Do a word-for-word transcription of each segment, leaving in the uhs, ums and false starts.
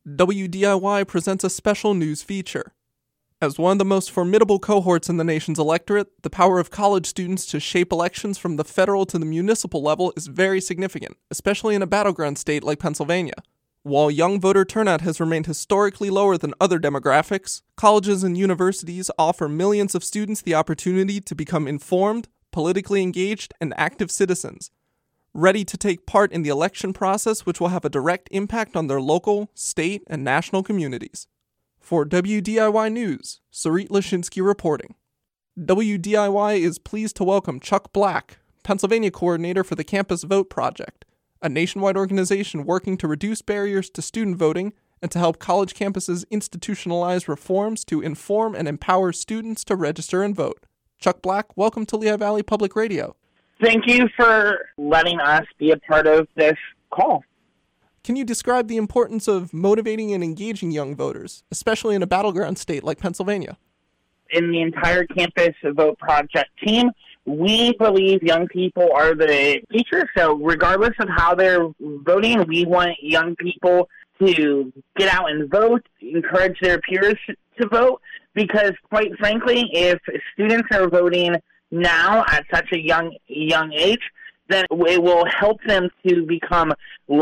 W D I Y presents a special news feature. As one of the most formidable cohorts in the nation's electorate, the power of college students to shape elections from the federal to the municipal level is very significant, especially in a battleground state like Pennsylvania. While young voter turnout has remained historically lower than other demographics, colleges and universities offer millions of students the opportunity to become informed, politically engaged, and active citizens, ready to take part in the election process, which will have a direct impact on their local, state, and national communities. For W D I Y News, Sarit Lashinsky reporting. W D I Y is pleased to welcome Chuck Black, Pennsylvania coordinator for the Campus Vote Project, a nationwide organization working to reduce barriers to student voting and to help college campuses institutionalize reforms to inform and empower students to register and vote. Chuck Black, welcome to Lehigh Valley Public Radio. Thank you for letting us be a part of this call. Can you describe the importance of motivating and engaging young voters, especially in a battleground state like Pennsylvania? In the entire Campus Vote Project team, we believe young people are the future. So regardless of how they're voting, we want young people to get out and vote, encourage their peers to vote, because quite frankly, if students are voting now at such a young young age, then it will help them to become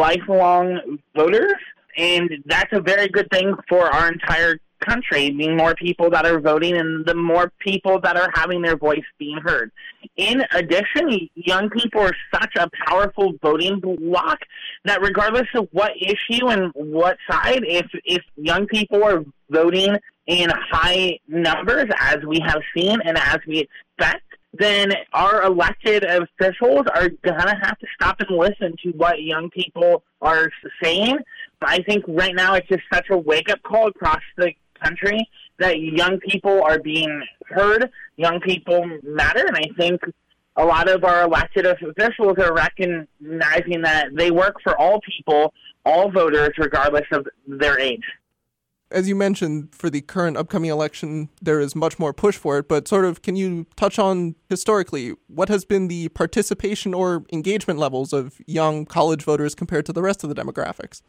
lifelong voters, and that's a very good thing for our entire country, being more people that are voting and the more people that are having their voice being heard. In addition, young people are such a powerful voting bloc that regardless of what issue and what side, if if young people are voting in high numbers, as we have seen and as we expect, then our elected officials are going to have to stop and listen to what young people are saying. I think right now it's just such a wake-up call across the country that young people are being heard, young people matter, and I think a lot of our elected officials are recognizing that they work for all people, all voters, regardless of their age. As you mentioned, for the current upcoming election, there is much more push for it, but sort of can you touch on historically, what has been the participation or engagement levels of young college voters compared to the rest of the demographics?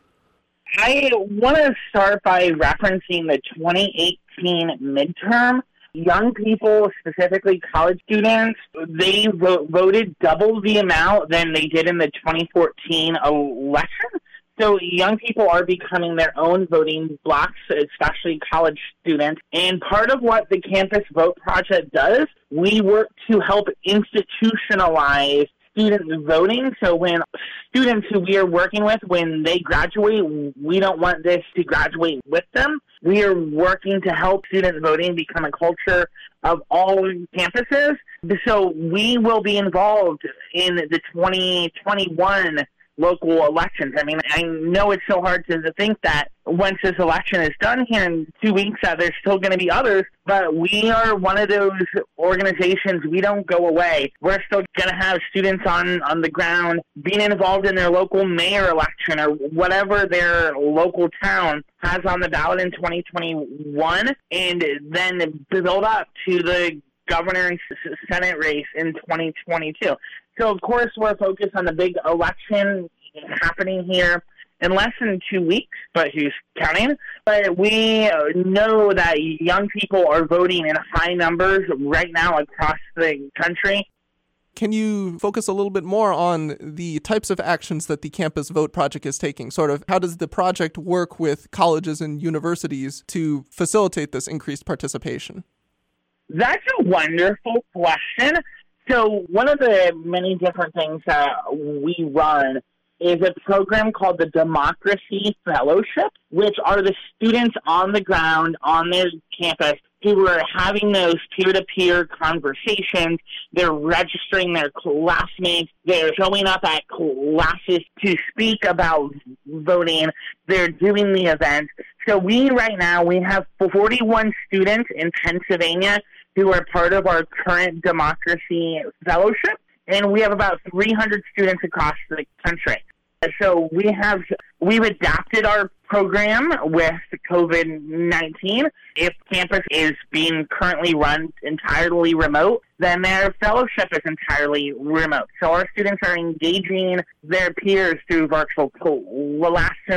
I want to start by referencing the twenty eighteen midterm. Young people, specifically college students, they vo- voted double the amount than they did in the twenty fourteen election. So young people are becoming their own voting blocs, especially college students. And part of what the Campus Vote Project does, we work to help institutionalize student voting. So when students who we are working with, when they graduate, we don't want this to graduate with them. We are working to help student voting become a culture of all campuses. So we will be involved in the twenty twenty-one local elections. I mean, I know it's so hard to think that once this election is done here in two weeks that there's still going to be others, but we are one of those organizations. We don't go away. We're still going to have students on, on the ground being involved in their local mayor election or whatever their local town has on the ballot in twenty twenty-one, and then build up to the governor and Senate race in twenty twenty-two. So, of course, we're focused on the big election happening here in less than two weeks, but who's counting? But we know that young people are voting in high numbers right now across the country. Can you focus a little bit more on the types of actions that the Campus Vote Project is taking? Sort of, how does the project work with colleges and universities to facilitate this increased participation? That's a wonderful question. So one of the many different things that we run is a program called the Democracy Fellowship, which are the students on the ground, on their campus, who are having those peer-to-peer conversations. They're registering their classmates. They're showing up at classes to speak about voting. They're doing the events. So we, right now, we have forty-one students in Pennsylvania who are part of our current Democracy Fellowship, and we have about three hundred students across the country. So we have, we've adapted our program with COVID nineteen. If campus is being currently run entirely remote, then their fellowship is entirely remote. So our students are engaging their peers through virtual classrooms,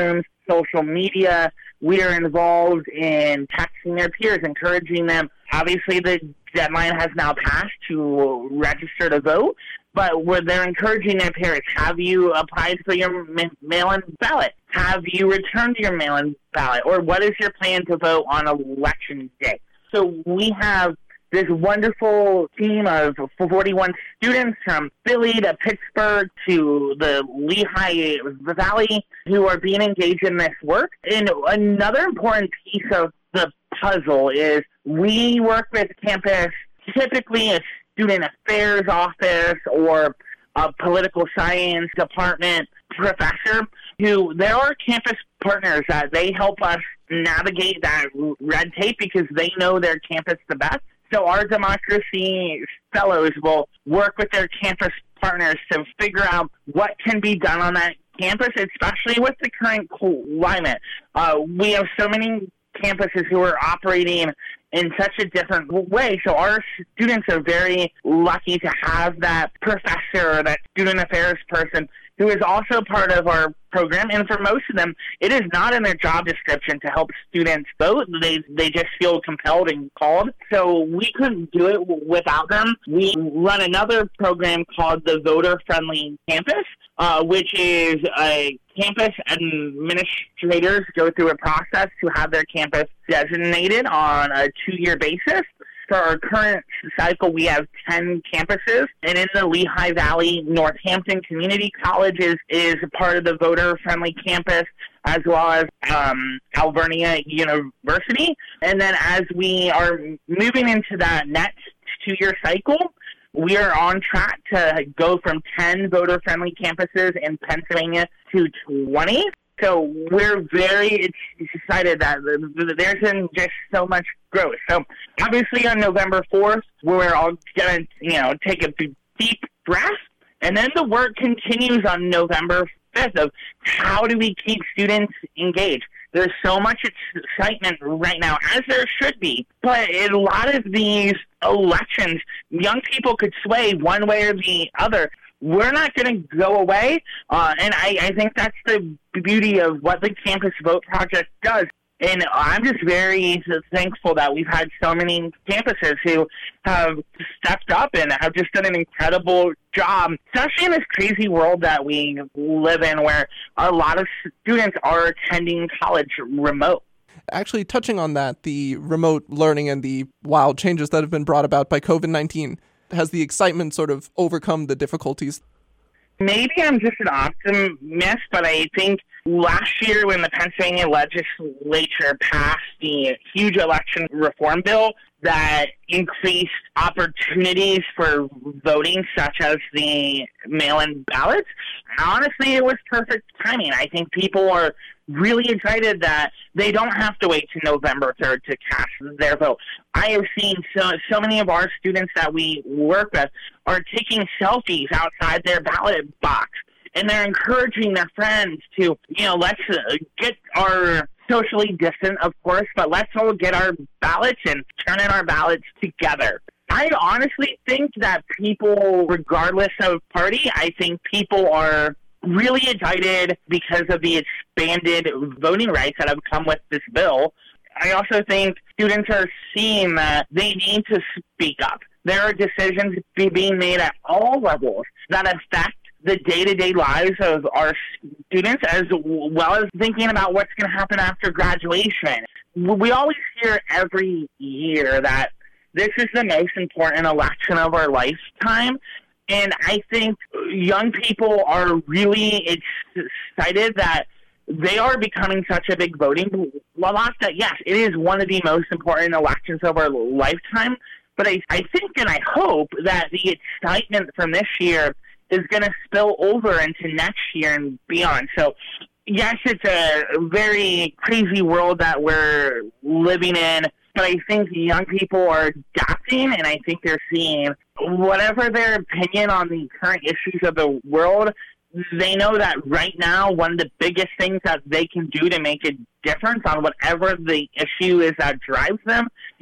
social media. We are involved in texting their peers, encouraging them. Obviously, the deadline has now passed to register to vote, but where they're encouraging their parents, have you applied for your ma- mail-in ballot? Have you returned your mail-in ballot? Or what is your plan to vote on election day? So we have this wonderful team of forty-one students from Philly to Pittsburgh to the Lehigh Valley who are being engaged in this work. And another important piece of the puzzle is we work with campus, typically a student affairs office or a political science department professor, who there are campus partners that they help us navigate that red tape because they know their campus the best. So our democracy fellows will work with their campus partners to figure out what can be done on that campus, especially with the current climate. Uh, we have so many campuses who are operating in such a different way. So our students are very lucky to have that professor or that student affairs person who is also part of our program. And for most of them, it is not in their job description to help students vote. They they just feel compelled and called. So we couldn't do it without them. We run another program called the Voter Friendly Campus, uh, which is a campus administrators go through a process to have their campus designated on a two-year basis. For our current cycle, we have ten campuses, and in the Lehigh Valley, Northampton Community College is, is part of the voter-friendly campus, as well as um, Alvernia University. And then as we are moving into that next two-year cycle, we are on track to go from ten voter-friendly campuses in Pennsylvania to twenty. So we're very excited that there's been just so much growth. So obviously on November fourth, we're all going to, you know, take a deep breath. And then the work continues on November fifth of how do we keep students engaged. There's so much excitement right now, as there should be. But in a lot of these elections, young people could sway one way or the other. We're not going to go away, uh, and I, I think that's the beauty of what the Campus Vote Project does. And I'm just very thankful that we've had so many campuses who have stepped up and have just done an incredible job, especially in this crazy world that we live in where a lot of students are attending college remote. Actually, touching on that, the remote learning and the wild changes that have been brought about by covid nineteen, has the excitement sort of overcome the difficulties? Maybe I'm just an optimist, but I think last year when the Pennsylvania legislature passed the huge election reform bill that increased opportunities for voting, such as the mail-in ballots, honestly, it was perfect timing. I think people are really excited that they don't have to wait to November third to cast their vote. I have seen so, so many of our students that we work with are taking selfies outside their ballot box, and they're encouraging their friends to, you know, let's uh, get our socially distant, of course, but let's all get our ballots and turn in our ballots together. I honestly think that people, regardless of party, I think people are really excited because of the expanded voting rights that have come with this bill. I also think students are seeing that they need to speak up. There are decisions being made at all levels that affect the day-to-day lives of our students, as well as thinking about what's going to happen after graduation. We always hear every year that this is the most important election of our lifetime. And I think young people are really excited that they are becoming such a big voting bloc that, yes, it is one of the most important elections of our lifetime. But I, I think and I hope that the excitement from this year is going to spill over into next year and beyond. So, yes, it's a very crazy world that we're living in, but I think young people are adapting, and I think they're seeing whatever their opinion on the current issues of the world, they know that right now one of the biggest things that they can do to make a difference on whatever the issue is that drives them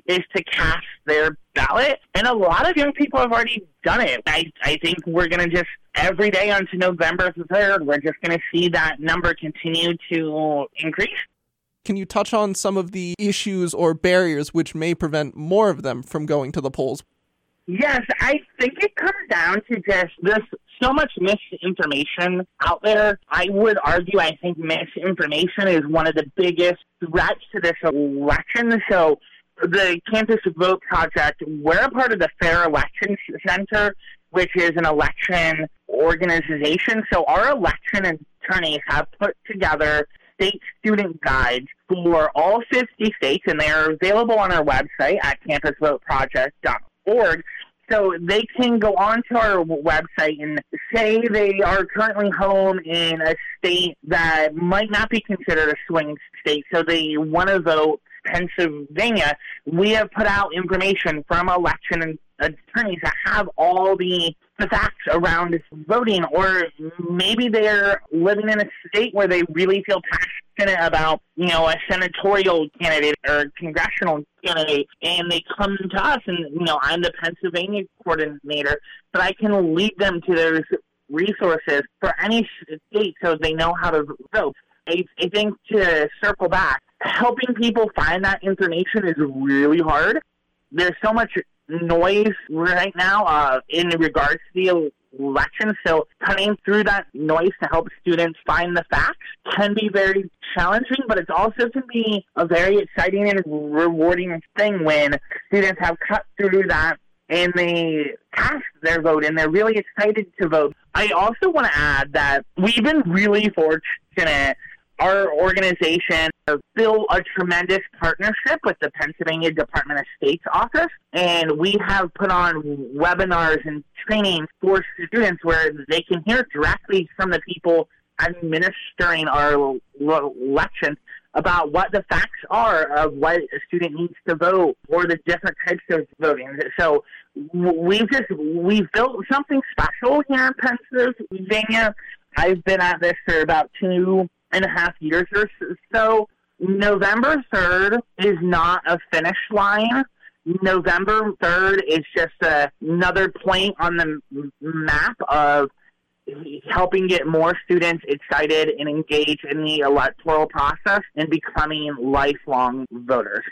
is to cast their ballot. And a lot of young people have already done it. I, I think we're going to just, every day onto November third, we're just going to see that number continue to increase. Can you touch on some of the issues or barriers which may prevent more of them from going to the polls? Yes, I think it comes down to just there's so much misinformation out there. I would argue I think misinformation is one of the biggest threats to this election. So the Campus Vote Project, we're a part of the Fair Elections Center, which is an election organization. So our election attorneys have put together state student guides for all fifty states, and they are available on our website at campus vote project dot org. So they can go onto our website and say they are currently home in a state that might not be considered a swing state, so they want to vote Pennsylvania. We have put out information from election attorneys that have all the, the facts around voting, or maybe they're living in a state where they really feel passionate about, you know, a senatorial candidate or a congressional candidate, and they come to us, and, you know, I'm the Pennsylvania coordinator, but I can lead them to those resources for any state so they know how to vote. I, I think to circle back, helping people find that information is really hard. There's so much noise right now uh, in regards to the election, so cutting through that noise to help students find the facts can be very challenging, but it's also can be a very exciting and rewarding thing when students have cut through that and they cast their vote and they're really excited to vote. I also want to add that we've been really fortunate. Our organization built a tremendous partnership with the Pennsylvania Department of State's office, and we have put on webinars and training for students where they can hear directly from the people administering our elections about what the facts are of what a student needs to vote or the different types of voting. So we've just we've built something special here in Pennsylvania. I've been at this for about two and a half years or so. November third is not a finish line. November third is just a, another point on the map of helping get more students excited and engaged in the electoral process and becoming lifelong voters.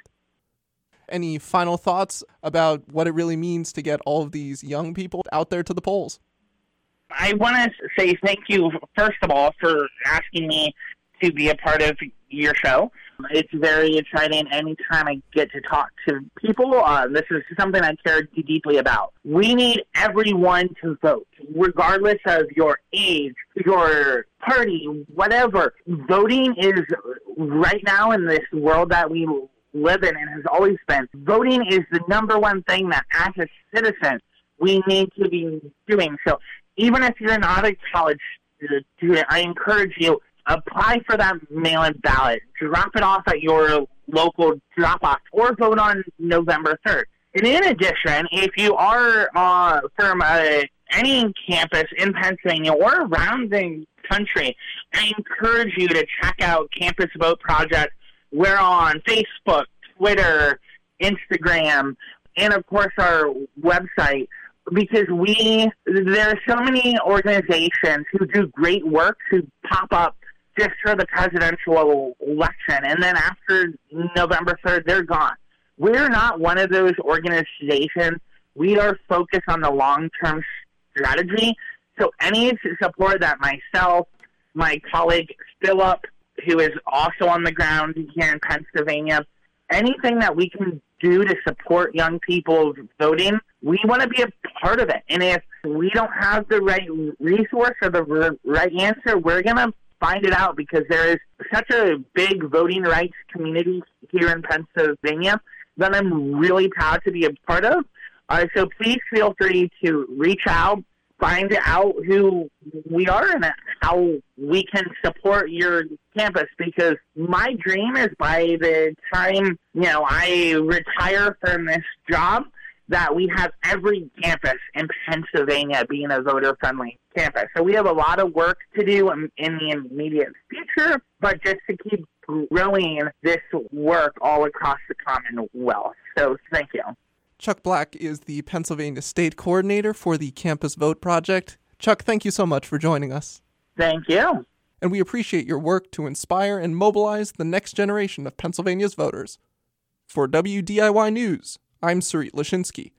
Any final thoughts about what it really means to get all of these young people out there to the polls? I want to say thank you, first of all, for asking me to be a part of your show. It's very exciting anytime I get to talk to people. Uh, this is something I care deeply about. We need everyone to vote, regardless of your age, your party, whatever. Voting is, right now in this world that we live in and has always been, voting is the number one thing that as a citizen we need to be doing. So even if you're not a college student, I encourage you, apply for that mail-in ballot. Drop it off at your local drop-off or vote on November third. And in addition, if you are uh, from uh, any campus in Pennsylvania or around the country, I encourage you to check out Campus Vote Project. We're on Facebook, Twitter, Instagram, and, of course, our website. Because we, there are so many organizations who do great work who pop up just for the presidential election, and then after November third, they're gone. We're not one of those organizations. We are focused on the long-term strategy. So any support that myself, my colleague Philip, who is also on the ground here in Pennsylvania, anything that we can do to support young people voting, we want to be a part of it. And if we don't have the right resource or the right answer, we're going to find it out, because there is such a big voting rights community here in Pennsylvania that I'm really proud to be a part of. Uh, so please feel free to reach out, find out who we are and how we can support your campus, because my dream is by the time, you know, I retire from this job, that we have every campus in Pennsylvania being a voter-friendly campus. So we have a lot of work to do in, in the immediate future, but just to keep growing this work all across the Commonwealth. So thank you. Chuck Black is the Pennsylvania State Coordinator for the Campus Vote Project. Chuck, thank you so much for joining us. Thank you. And we appreciate your work to inspire and mobilize the next generation of Pennsylvania's voters. For W D I Y News, I'm Sarit Lashinsky.